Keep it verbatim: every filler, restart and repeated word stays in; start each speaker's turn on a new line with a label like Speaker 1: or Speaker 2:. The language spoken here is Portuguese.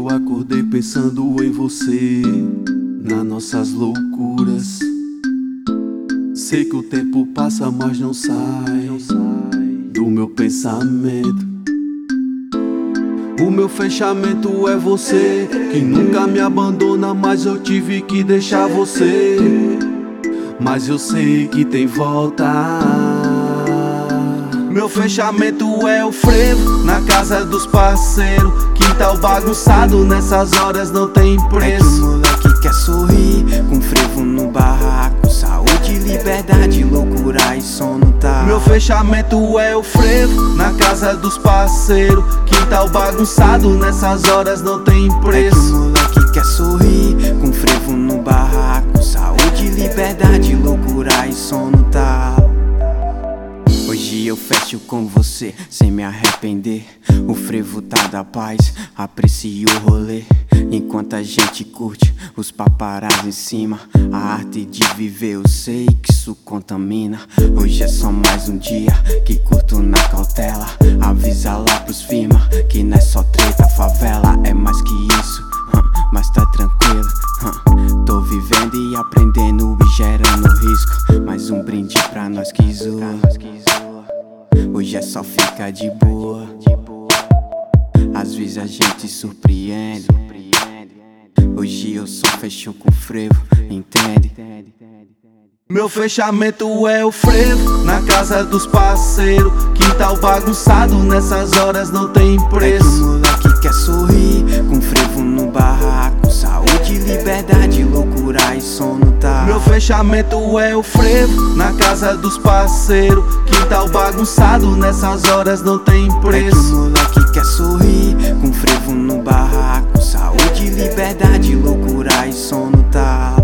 Speaker 1: Eu acordei pensando em você, nas nossas loucuras. Sei que o tempo passa, mas não sai do meu pensamento. O meu fechamento é você, que nunca me abandona, mas eu tive que deixar você. Mas eu sei que tem volta. Meu fechamento é o frevo na casa dos parceiros. Quintal bagunçado, nessas horas não tem preço.
Speaker 2: É que o moleque quer sorrir, com frevo no barraco. Saúde, liberdade, loucura e sono tá.
Speaker 1: Meu fechamento é o frevo na casa dos parceiros. Quintal bagunçado, nessas horas não tem preço.
Speaker 2: É que o moleque quer sorrir, com frevo no barraco. Saúde, liberdade, loucura e sono tá. Hoje eu fecho com você, sem me arrepender. O frevo tá da paz, aprecio o rolê. Enquanto a gente curte, os paparazzi em cima. A arte de viver, eu sei que isso contamina. Hoje é só mais um dia que curto na cautela. Avisa lá pros firma que não é só treta. Favela é mais que isso, hum, mas tá tranquilo, hum. Tô vivendo e aprendendo e gerando risco. Mais um brinde pra nós que zoa. Hoje é só ficar de boa. Às vezes a gente surpreende. Hoje eu só fecho com frevo, entende?
Speaker 1: Meu fechamento é o frevo na casa dos parceiros. Quintal bagunçado, nessas horas não tem preço.
Speaker 2: É que o moleque quer sorrir, com frevo no barraco. Saúde, liberdade, loucura e sono tá.
Speaker 1: Meu fechamento é o frevo na casa dos parceiros. Quintal bagunçado, nessas horas não tem preço.
Speaker 2: É que o moleque quer sorrir, com frevo no barraco. Saúde, liberdade, loucura e sono tá.